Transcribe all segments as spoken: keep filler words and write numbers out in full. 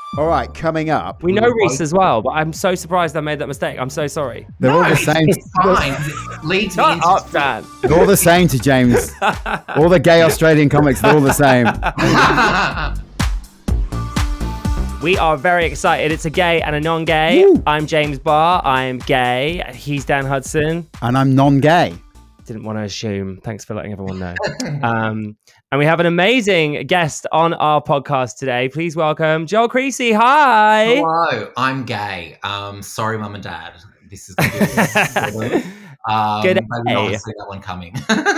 All right, coming up. We know Reese as well, but I'm so surprised I made that mistake. I'm so sorry. They're no, all the same. It's, it's fine. It leads me Shut into up, Dan. They're all the same to James. All the gay Australian comics, they're all the same. We are very excited. It's a gay and a non-gay. Woo. I'm James Barr. I'm gay. He's Dan Hudson. And I'm non-gay. Didn't want to assume. Thanks for letting everyone know. um, and we have an amazing guest on our podcast today. Please welcome Joel Creasy. Hi. Hello, I'm gay. Um, sorry, mum and dad. This is good. Um, Good I did not day. see that one coming.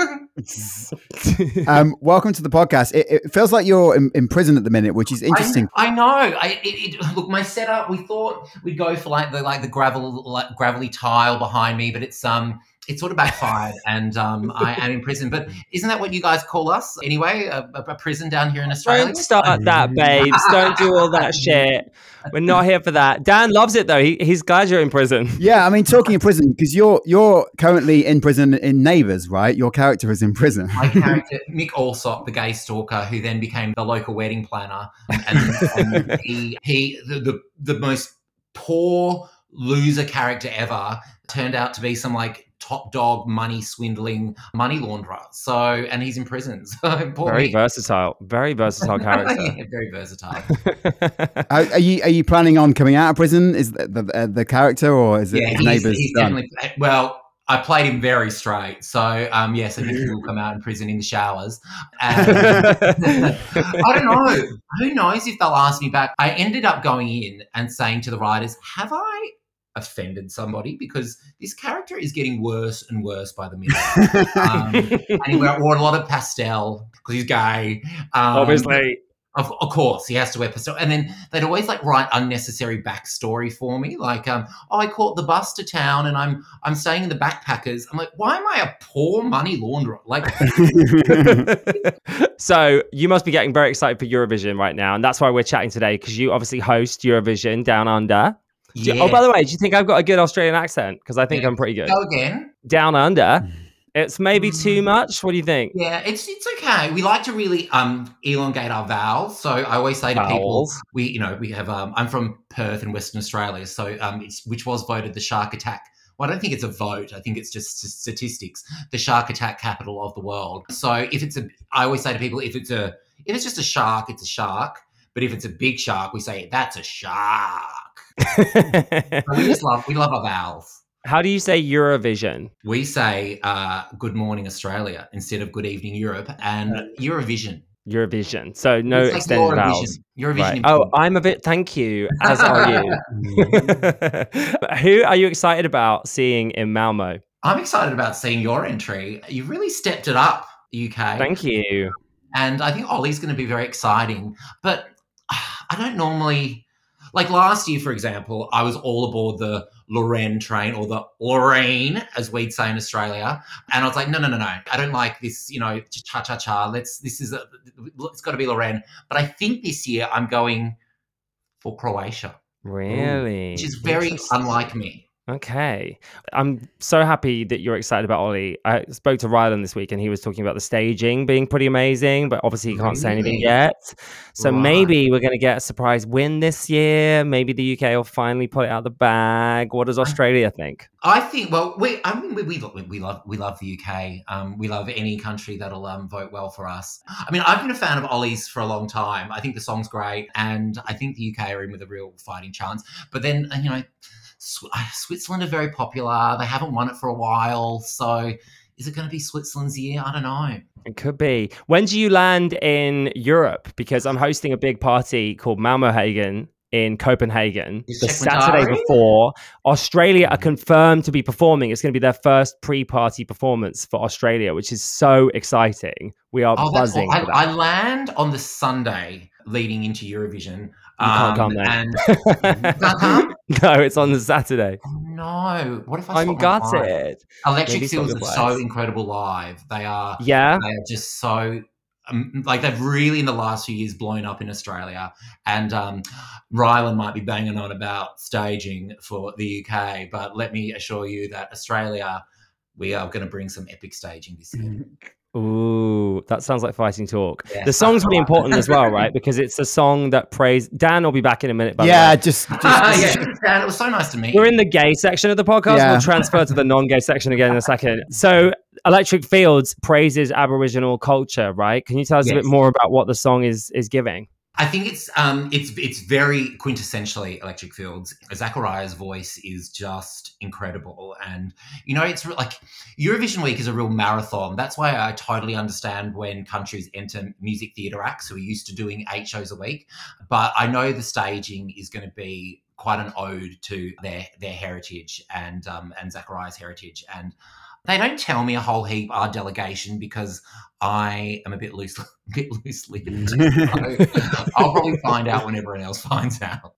Um, welcome to the podcast. It, it feels like you're in, in prison at the minute, which is interesting. I, I know. I, it, it, look, my setup. We thought we'd go for like the like the gravel, like, gravelly tile behind me, but it's um. It sort of backfired, and um, I am in prison. But isn't that what you guys call us anyway? A, a prison down here in Australia? Don't start that, babes. Don't do all that shit. We're not here for that. Dan loves it, though. He, he's glad you're in prison. Yeah, I mean, talking in prison, because you're you're currently in prison in Neighbours, right? Your character is in prison. My character, Mick Allsop, the gay stalker, who then became the local wedding planner, and, and he he the, the the most poor loser character ever turned out to be some like top dog money swindling money launderer. So, and he's in prison. So poor Very Mick. versatile. Very versatile character. Yeah, very versatile. Are, are you are you planning on coming out of prison? Is the the, uh, the character, or is it Yeah, is he's, Neighbours he's done? definitely well. I played him very straight, so um, yes, I think he will come out in prison in the showers. And I don't know. Who knows if they'll ask me back? I ended up going in and saying to the writers, "Have I offended somebody? Because this character is getting worse and worse by the minute." um, and he wore a lot of pastel because he's gay. Um, Obviously. Of, of course, he has to wear pastel. And then they'd always like write unnecessary backstory for me, like, um, "Oh, I caught the bus to town, and I'm I'm staying in the backpackers." I'm like, why am I a poor money launderer? Like, So you must be getting very excited for Eurovision right now, and that's why we're chatting today, because you obviously host Eurovision Down Under. Do you- yeah. oh, by the way, do you think I've got a good Australian accent? Because I think Yeah. I'm pretty good. Go again. Down Under. It's maybe too much. What do you think? Yeah, it's it's okay. We like to really um elongate our vowels. So I always say to people, Vowels. we you know we have um I'm from Perth in Western Australia, so um it's, which was voted the shark attack. Well, I don't think it's a vote. I think it's just s- statistics. The shark attack capital of the world. So if it's a, I always say to people, if it's a if it's just a shark, it's a shark. But if it's a big shark, we say that's a shark. So we just love we love our vowels. How do you say Eurovision? We say uh, "Good morning, Australia" instead of "Good evening, Europe," and Eurovision. Eurovision. So no It's like extended Eurovision. vowels. Eurovision. Right. in Oh, pink. I'm a bit. Thank you. As are you. Who are you excited about seeing in Malmo? I'm excited about seeing your entry. You really stepped it up, U K. Thank you. And I think Ollie's going to be very exciting. But I don't normally, like last year, for example, I was all aboard the Lorraine train, or the Lorraine, as we'd say in Australia. And I was like, no, no, no, no. I don't like this, you know, cha cha cha. Let's, this is, a, it's got to be Lorraine. But I think this year I'm going for Croatia, Really? which is very Interesting. unlike me. Okay. I'm so happy that you're excited about Ollie. I spoke to Rylan this week and he was talking about the staging being pretty amazing, but obviously he can't say anything Really? yet. So Right. maybe we're going to get a surprise win this year. Maybe the U K will finally pull it out of the bag. What does Australia think? I think. Well, we. I mean, we we, we love we love the U K. Um, we love any country that'll um, vote well for us. I mean, I've been a fan of Ollie's for a long time. I think the song's great, and I think the U K are in with a real fighting chance. But then, you know, Sw- Switzerland are very popular. They haven't won it for a while, so is it going to be Switzerland's year? I don't know. It could be. When do you land in Europe? Because I'm hosting a big party called Malmohagen in Copenhagen Just the check my Saturday diary. before. Australia are confirmed to be performing. It's going to be their first pre-party performance for Australia, which is so exciting. We are Oh, that's buzzing cool. I, for that. I land on the Sunday leading into Eurovision. You can't come um, then. And can't come? No, it's on the Saturday. Oh, no. What if I I'm swap my flight? gutted. Electric Maybe swap Seals your are flights. so incredible live. They are. Yeah. They are just so. Um, like they've really in the last few years blown up in Australia, and um, Rylan might be banging on about staging for the U K, but let me assure you that Australia, we are going to bring some epic staging this year. Ooh, that sounds like fighting talk. Yes, The song's that's really right. important as well, right? Because it's a song that praise. Dan will be back in a minute. By Yeah, the way. just, just yeah, Dan, it was so nice to meet We're you. in the gay section of the podcast. Yeah. We'll transfer to the non-gay section again in a second. So, Electric Fields praises Aboriginal culture, right? Can you tell us a Yes. bit more about what the song is is giving? I think it's um it's it's very quintessentially Electric Fields. Zachariah's voice is just incredible, and you know it's re- like Eurovision week is a real marathon. That's why I totally understand when countries enter music theatre acts who are used to doing eight shows a week. But I know the staging is going to be quite an ode to their their heritage and um and Zachariah's heritage. And they don't tell me a whole heap, our delegation, because I am a bit loose, a bit loose-lipped. So I'll probably find out when everyone else finds out.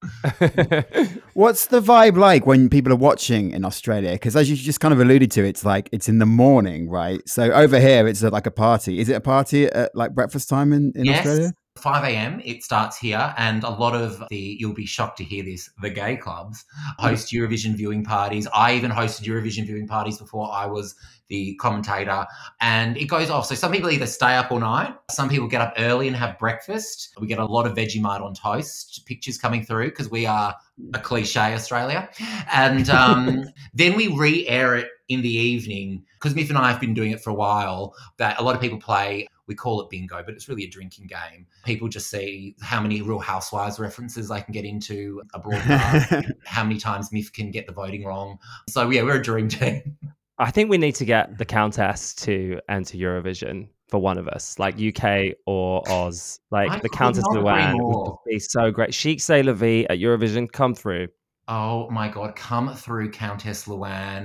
What's the vibe like when people are watching in Australia? Because as you just kind of alluded to, it's like it's in the morning, right? So over here, it's a, like a party. Is it a party at like breakfast time in, in Yes. Australia? five a.m. it starts here, and a lot of the, you'll be shocked to hear this, the gay clubs host Eurovision viewing parties. I even hosted Eurovision viewing parties before I was the commentator, and it goes off. So some people either stay up all night, some people get up early and have breakfast. We get a lot of Vegemite on toast pictures coming through because we are a cliche Australia. And um, then we re-air it in the evening because Miff and I have been doing it for a while, that a lot of people play. We call it bingo, but it's really a drinking game. People just see how many Real Housewives references they can get into a broadcast, how many times Miff can get the voting wrong. So, yeah, we're a dream team. I think we need to get the Countess to enter Eurovision for one of us, like U K or Oz. Like I the could Countess not agree Luann more. would be so great. Chic C'est La Vie at Eurovision, come through. Oh my God, come through Countess Luann.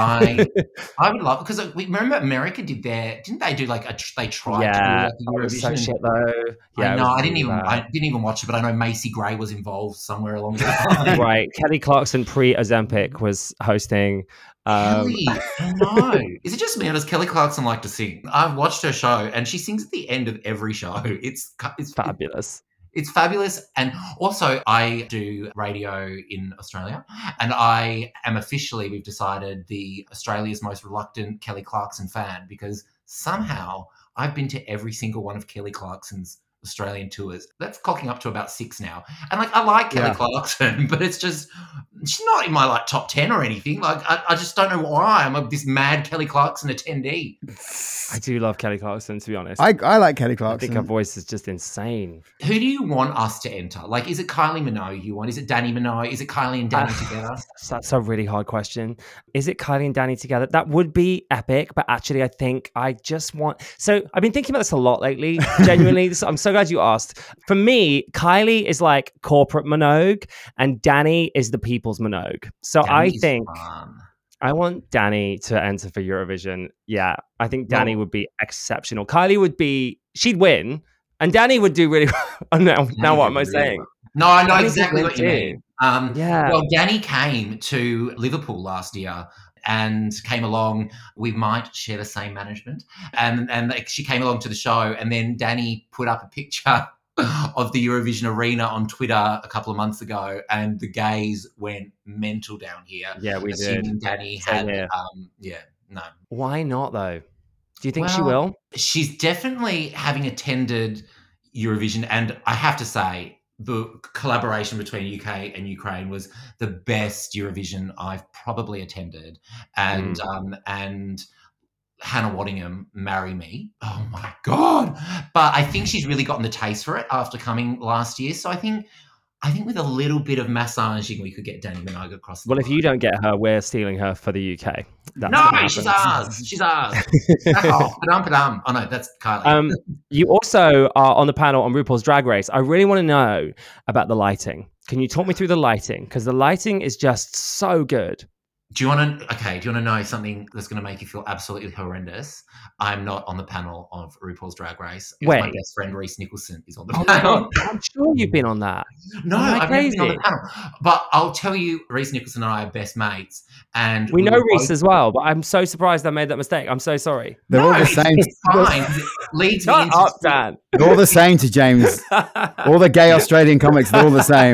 I I would love, because we remember America did their, didn't they do like a, they tried Yeah, to do like that a was so Eurovision? shit though. Yeah, I it know, was I didn't really even, bad. I didn't even watch it, but I know Macy Gray was involved somewhere along the line. Right, Kelly Clarkson pre-Ozempic was hosting. Um, Kelly, I know. Is it just me or does Kelly Clarkson like to sing? I've watched her show and she sings at the end of every show. It's it's fabulous. It's fabulous. And also, I do radio in Australia, and I am officially, we've decided, the Australia's most reluctant Kelly Clarkson fan, because somehow I've been to every single one of Kelly Clarkson's Australian tours. That's clocking up to about six now. And like, I like Kelly Yeah. Clarkson, but it's just, she's not in my like top ten or anything. Like, I, I just don't know why I'm a, this mad Kelly Clarkson attendee. I do love Kelly Clarkson, to be honest. I, I like Kelly I Clarkson. think her voice is just insane. Who do you want us to enter? Like, is it Kylie Minogue you want? Is it Danny Minogue? Is it Kylie and Danny Uh, together? So that's a really hard question. Is it Kylie and Danny together? That would be epic, but actually, I think I just want. So I've been thinking about this a lot lately. Genuinely, so I'm so glad you asked. For me, Kylie is like corporate Minogue, and Danny is the people's Minogue. So I Danny's think fun. I want Danny to enter for Eurovision. Yeah, I think Danny Well- would be exceptional. Kylie would be, she'd win, and Danny would do really well. Oh, now, now what am I Danny would saying? really- No, I know Danny would exactly win what you too. mean. Um, Yeah. Well, Danny came to Liverpool last year and came along. We might share the same management, and and like, she came along to the show, and then Danny put up a picture of the Eurovision arena on Twitter a couple of months ago, and the gays went mental down here. Yeah, we did. assuming Danny Same had, here. um, yeah, no. Why not, though? Do you think she Well, will? She's definitely having attended Eurovision, and I have to say the collaboration between U K and Ukraine was the best Eurovision I've probably attended, and Mm. um, and Hannah Waddingham, Marry Me. Oh my God. But I think she's really gotten the taste for it after coming last year. So I think I think with a little bit of massaging, we could get Danny Minogue across the Well, if line. you don't get her, we're stealing her for the U K. That's No, what she's happens. ours. She's ours. Back off. Padum, padum. Oh, no, that's Kylie. Um, you also are on the panel on RuPaul's Drag Race. I really want to know about the lighting. Can you talk me through the lighting? Because the lighting is just so good. Do you want to? Okay. Do you want to know something that's going to make you feel absolutely horrendous? I'm not on the panel of RuPaul's Drag Race. It was my Wait. best friend Reese Nicholson is on the Oh my panel. God, I'm sure you've been on that. No, Am I I've never been on the crazy? panel. But I'll tell you, Reese Nicholson and I are best mates, and We know were Reese both- as well, but I'm so surprised I made that mistake. I'm so sorry. They're all No, the it's- same. It's fine. It leads me Shut into up, Dan. They're all the same to James. All the gay Australian comics, they're all the same.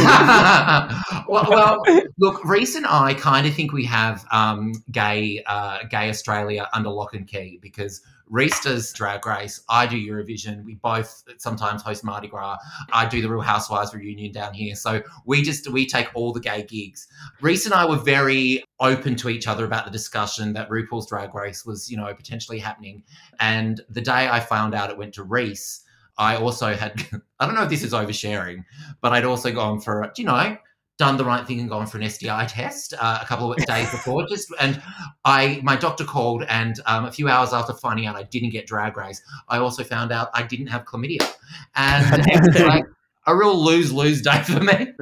well, well, look, Reese and I kind of think we have um, gay, uh, gay Australia under lock and key, because Reese does Drag Race. I do Eurovision. We both sometimes host Mardi Gras. I do the Real Housewives reunion down here. So we just, we take all the gay gigs. Reese and I were very open to each other about the discussion that RuPaul's Drag Race was, you know, potentially happening. And the day I found out it went to Reese, I also had, I don't know if this is oversharing, but I'd also gone for, you know, done the right thing and gone for an S T I test uh, a couple of days before. Just and I, my doctor called, and um, a few hours after finding out I didn't get Drag Race, I also found out I didn't have chlamydia, and it was like a real lose-lose day for me.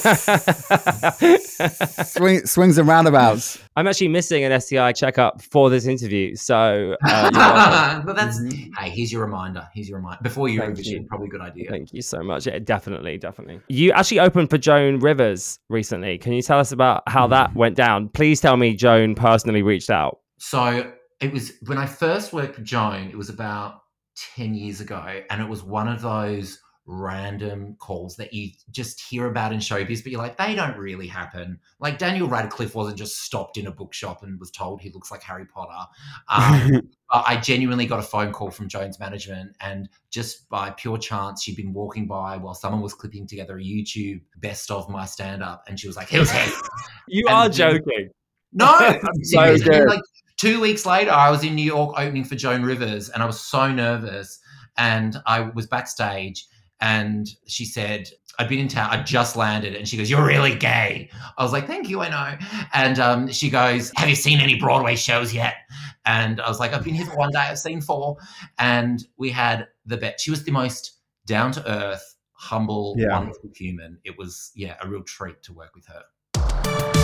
Swing, swings and roundabouts. I'm actually missing an S T I checkup for this interview, so uh, but that's Mhm. hey, here's your reminder. Here's your reminder before you Thank revision. you. Probably a good idea. Thank you so much. Yeah, definitely, definitely. You actually opened for Joan Rivers recently. Can you tell us about how that went down? Please tell me Joan personally reached out. So it was when I first worked with Joan, it was about ten years ago, and it was one of those random calls that you just hear about in showbiz, but you're like, they don't really happen. Like Daniel Radcliffe wasn't just stopped in a bookshop and was told he looks like Harry Potter. Um, but I genuinely got a phone call from Joan's management, and just by pure chance, she'd been walking by while someone was clipping together a YouTube best of my stand-up, and she was like, "Who's he?" You And are then- joking. No, I'm So serious. And then, good. like two weeks later, I was in New York opening for Joan Rivers, and I was so nervous. And I was backstage, and she said, I'd been in town, I just landed, and she goes, "You're really gay." I was like, "Thank you, I know." And um, she goes, "Have you seen any Broadway shows yet?" And I was like, "I've been here for one day, I've seen four." And we had the bet. She was the most down-to-earth, humble, Yeah. wonderful human. It was, yeah, a real treat to work with her.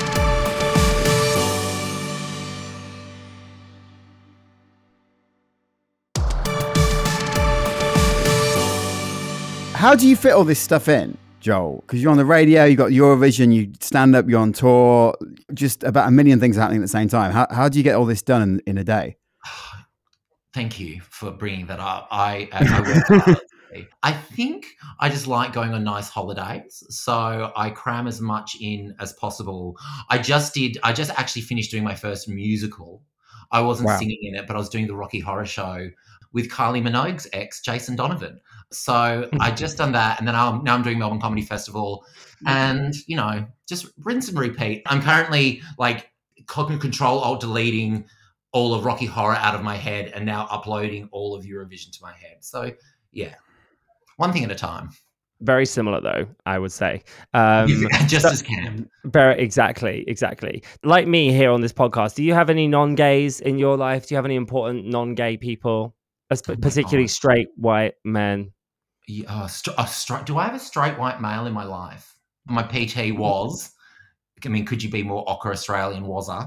How do you fit all this stuff in, Joel? Because you're on the radio, you got Eurovision, you stand up, you're on tour, just about a million things happening at the same time. How how do you get all this done in, in a day? Thank you for bringing that up. I, I work hard. I think I just like going on nice holidays, so I cram as much in as possible. I just did. I just actually finished doing my first musical. I wasn't Wow. singing in it, but I was doing the Rocky Horror Show with Kylie Minogue's ex, Jason Donovan. So I just done that, and then I'm, now I'm doing Melbourne Comedy Festival, and you know, just rinse and repeat. I'm currently like control alt deleting all of Rocky Horror out of my head, and now uploading all of Eurovision to my head. So yeah, one thing at a time. Very similar, though, I would say. Um, just as camp. Very exactly, exactly. Like me here on this podcast, do you have any non-gays in your life? Do you have any important non-gay people, As- Oh my particularly God. straight white men? Yeah, uh, st- uh, straight. Do I have a straight white male in my life? My P T was. I mean, could you be more ochre Australian? Was I?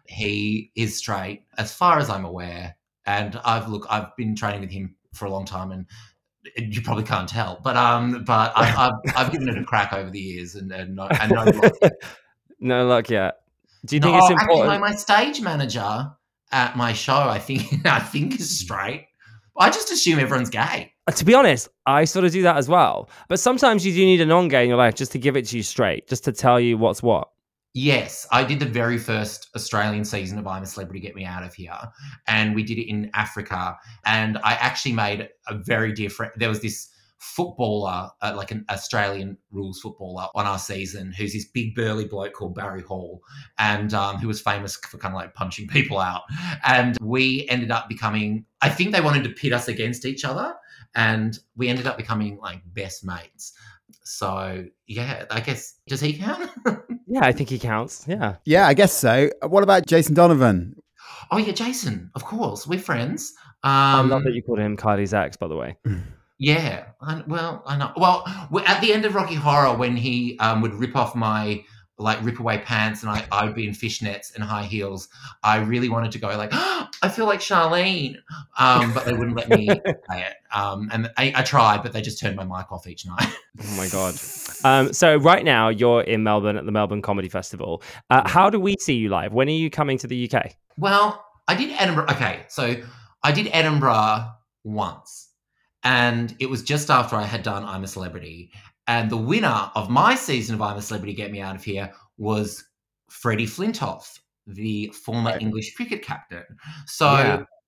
He is straight, as far as I'm aware. And I've look, I've been training with him for a long time, and you probably can't tell, but um, but I've I've, I've given it a crack over the years, and and no, and no luck. No luck yet. Do you No, think it's actually, no, important? my stage manager at my show, I think I think is straight. I just assume everyone's gay. To be honest, I sort of do that as well. But sometimes you do need a non-gay in your life just to give it to you straight, just to tell you what's what. Yes, I did the very first Australian season of I'm a Celebrity, Get Me Out of Here, and we did it in Africa. And I actually made a very different. There was this footballer, uh, like an Australian rules footballer on our season, who's this big burly bloke called Barry Hall, and um, who was famous for kind of like punching people out. And we ended up becoming. I think they wanted to pit us against each other, and we ended up becoming like best mates. So yeah, I guess, does he count? Yeah, I think he counts. Yeah. Yeah, I guess so. What about Jason Donovan? Oh yeah, Jason. Of course, we're friends. I Um, love that you called him Kylie's ex, by the way. yeah. I, well, I know. Well, we- at the end of Rocky Horror, when he um, would rip off my like rip away pants, and I, I'd be in fishnets and high heels, I really wanted to go like, oh, I feel like Charlene, um, but they wouldn't let me say it. Um, and I, I tried, but they just turned my mic off each night. Oh my God. Um, so right now you're in Melbourne at the Melbourne Comedy Festival. Uh, how do we see you live? When are you coming to the U K? Well, I did Edinburgh. Okay, so I did Edinburgh once, and it was just after I had done I'm a Celebrity. And the winner of my season of I'm a Celebrity, Get Me Out of Here was Freddie Flintoff, the former Right. English cricket captain. So Yeah.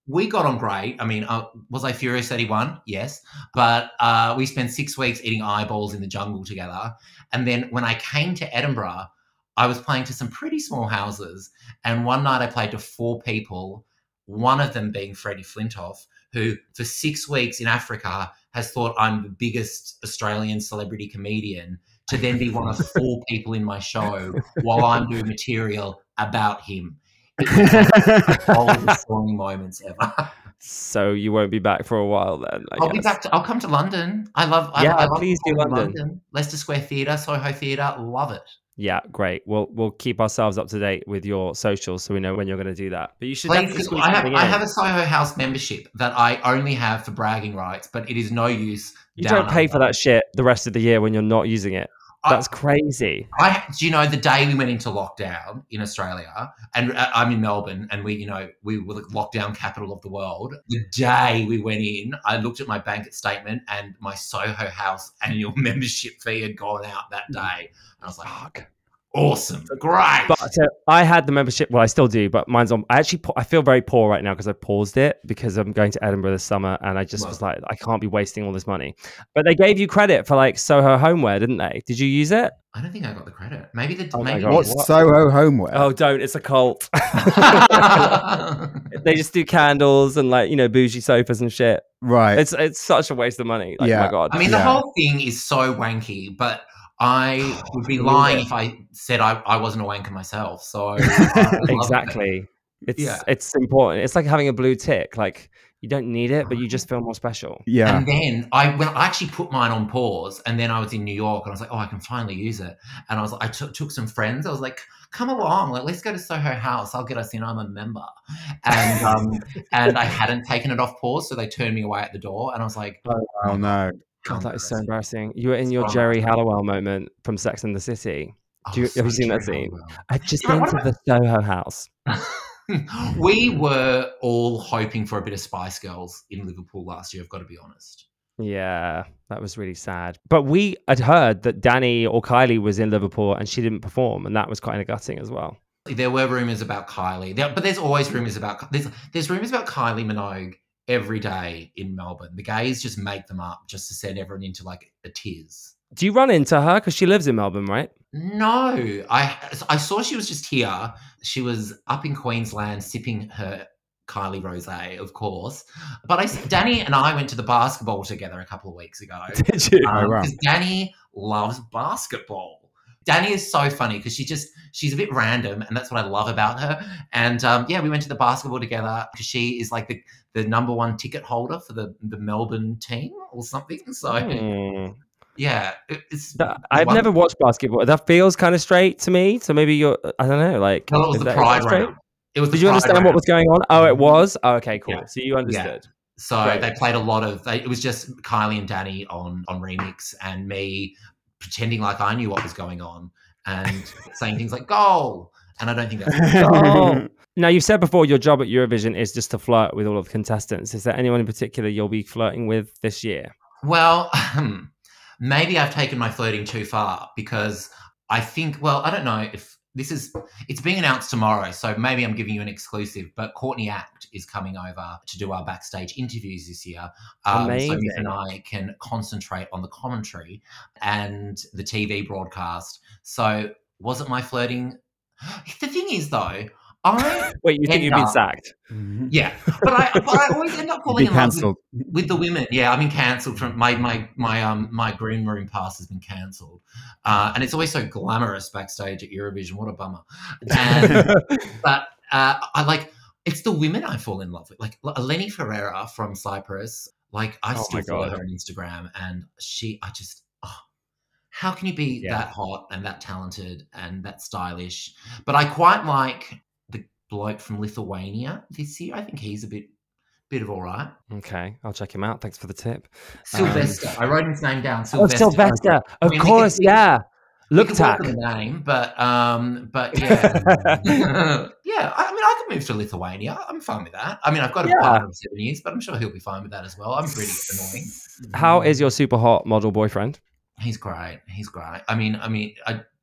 we got on great. I mean, uh, was I furious that he won? Yes. But uh, we spent six weeks eating eyeballs in the jungle together. And then when I came to Edinburgh, I was playing to some pretty small houses. And one night I played to four people, one of them being Freddie Flintoff, who for six weeks in Africa has thought I'm the biggest Australian celebrity comedian, to then be one of four people in my show while I'm doing material about him. It was one of the oldest song moments ever. So you won't be back for a while then, I I'll guess. be back. To, I'll come to London. I love. I, Yeah, I love please do performing in London. London. Leicester Square Theatre, Soho Theatre, love it. Yeah, great. We'll we'll keep ourselves up to date with your socials so we know when you're going to do that. But you should Please, definitely squeeze I have, something I in. have a Soho House membership that I only have for bragging rights, but it is no use. You down don't pay under. for that shit the rest of the year when you're not using it. That's I, crazy. I, do you know the day we went into lockdown in Australia, and uh, I'm in Melbourne, and we, you know, we were the lockdown capital of the world. The day we went in, I looked at my bank statement, and my Soho House annual membership fee had gone out that day. And I was like, Fuck. Awesome, great. But so I had the membership. Well, I still do, but mine's on. I actually, I feel very poor right now because I paused it because I'm going to Edinburgh this summer, and I just Well, was like, I can't be wasting all this money. But they gave you credit for like Soho Homeware, didn't they? Did you use it? I don't think I got the credit. Maybe the Oh my maybe God. What's What? Soho Homeware? Oh, don't! It's a cult. They just do candles and like you know bougie sofas and shit. Right. It's it's such a waste of money. Like, Yeah. oh my God. I mean, the Yeah. whole thing is so wanky, but I would be I love lying it. if I said I, I wasn't a wanker myself. So I love it. Exactly. It's Yeah. it's important. It's like having a blue tick. Like you don't need it, but you just feel more special. Yeah. And then I when I actually put mine on pause, and then I was in New York, and I was like, oh, I can finally use it. And I was I took took some friends. I was like, come along, like let's go to Soho House. I'll get us in. I'm a member. And um and I hadn't taken it off pause, so they turned me away at the door. And I was like, Oh no. God, that is so embarrassing. You were in It's your so Jerry embarrassing. Halliwell moment from Sex and the City. Oh, Do you, have you so seen that Jerry scene? Halliwell. I've just Yeah, but been what to the Soho House. We were all hoping for a bit of Spice Girls in Liverpool last year, I've got to be honest. Yeah, that was really sad. But we had heard that Danny or Kylie was in Liverpool and she didn't perform, and that was kind of gutting as well. There were rumours about Kylie, there, but there's always rumours about there's there's rumours about Kylie Minogue every day in Melbourne. The gays just make them up just to send everyone into like a tears. Do you run into her because she lives in Melbourne, right? No, I I saw she was just here. She was up in Queensland sipping her Kylie Rosé, of course. But I, Danny and I went to the basketball together a couple of weeks ago. Did you? Um, Oh, wow. because Danny loves basketball. Danny is so funny because she just she's a bit random, and that's what I love about her. And um, yeah, we went to the basketball together because she is like the, the number one ticket holder for the, the Melbourne team or something. So Hmm. yeah, it, it's. That- I've one- never watched basketball. That feels kind of straight to me. So maybe you're, I don't know, like. Well, it was is the that- is Pride that straight? round. It was. Did the you Pride understand what round. was going on? Oh, it was? Oh, okay, cool. Yeah. So you understood. So Great. they played a lot of. They, it was just Kylie and Danny on on remix, and me pretending like I knew what was going on and saying things like "goal," and I don't think that's. Oh. Now, you've said before your job at Eurovision is just to flirt with all of the contestants. Is there anyone in particular you'll be flirting with this year? Well, maybe I've taken my flirting too far because I think. Well, I don't know if this is. It's being announced tomorrow, so maybe I'm giving you an exclusive. But Courtney Act is coming over to do our backstage interviews this year. Um, so Miff Amazing. and I can concentrate on the commentary and the T V broadcast. So wasn't my flirting? The thing is, though, I Wait, you think End you've been up- sacked? yeah, but I but I always end up You'd falling be in love with, cancelled. with the women. Yeah, I've been cancelled from my my my um my green room pass has been cancelled, uh, and it's always so glamorous backstage at Eurovision. What a bummer! And, but uh, I like it's the women I fall in love with, like Eleni Ferreira from Cyprus. Like I Oh still my follow God. her on Instagram, and she, I just, oh, how can you be Yeah. that hot and that talented and that stylish? But I quite like the bloke from Lithuania this year. I think he's a bit, bit of all right. Okay, I'll check him out. Thanks for the tip. Sylvester. I wrote his name down. Oh, Sylvester. Sylvester. I Of mean, we course, could- we- yeah. We Look could work tack. on the name, but um, but yeah, yeah. I mean, I could move to Lithuania. I'm fine with that. I mean, I've got a Yeah. partner of seven years, but I'm sure he'll be fine with that as well. I'm pretty annoying. How is your super hot model boyfriend? He's great. He's great. I mean, I mean, I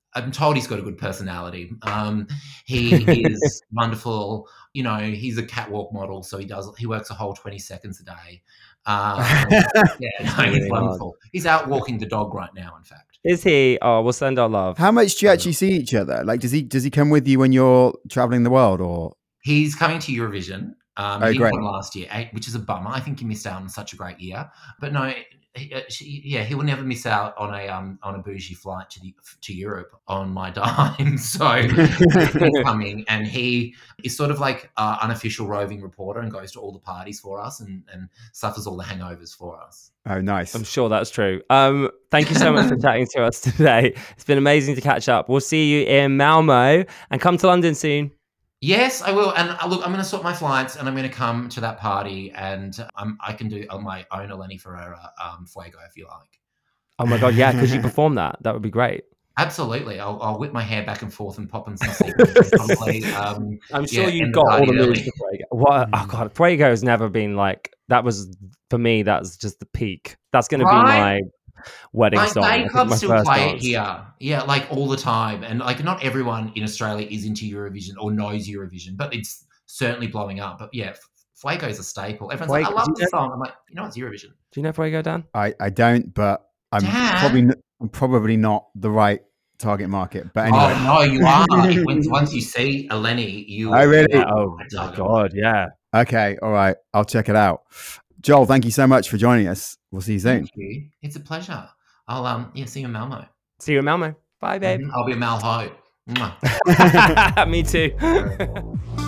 I'm told he's got a good personality. Um, he is wonderful. You know, he's a catwalk model, so he does. He works a whole twenty seconds a day. Um, yeah, no, he's Really wonderful. He's out walking the dog right now. In fact, Is he? Oh, we'll send our love. How much do you actually see each other? Like, does he does he come with you when you're traveling the world, or he's coming to Eurovision. Um, Oh, he great. won last year, eh, which is a bummer. I think he missed out on such a great year. But no, he, uh, she, yeah, he will never miss out on a um on a bougie flight to the to Europe on my dime. So he's coming, and he is sort of like an unofficial roving reporter and goes to all the parties for us and and suffers all the hangovers for us. Oh, nice. I'm sure that's true. Um, thank you so much for chatting to us today. It's been amazing to catch up. We'll see you in Malmo and come to London soon. Yes, I will. And uh, look, I'm going to sort my flights, and I'm going to come to that party, and um, I can do on my own Eleni Ferreira um, Fuego if you like. Oh my God, yeah, could you perform that? That would be great. Absolutely. I'll, I'll whip my hair back and forth and pop in some sequins. Probably, um, I'm sure yeah, you've end got all the party moves early. for Fuego. What? Oh God, Fuego has never been like, that was, for me, that's just the peak. That's going to be Right? my wedding Like song. I gay think clubs my still first play it dance. here. Yeah, like all the time. And like not everyone in Australia is into Eurovision or knows Eurovision, but it's certainly blowing up. But yeah, Fuego is a staple. Everyone's like, I Fuego- love do you this song. I'm like, you know, it's Eurovision. Do you know Fuego, Dan? I, I don't, but I'm Dad? probably n- I'm probably not the right target market. But anyway, Oh no, you are. once, once you see Eleni, you. Oh, really? Yeah, are oh my my target. God, yeah. okay, all right, I'll check it out. Joel, thank you so much for joining us. We'll see you soon. Thank you. It's a pleasure. I'll um yeah see you in Malmo. See you in Malmo. Bye, babe. Mhm. I'll be a Malho. Mwah. Me too.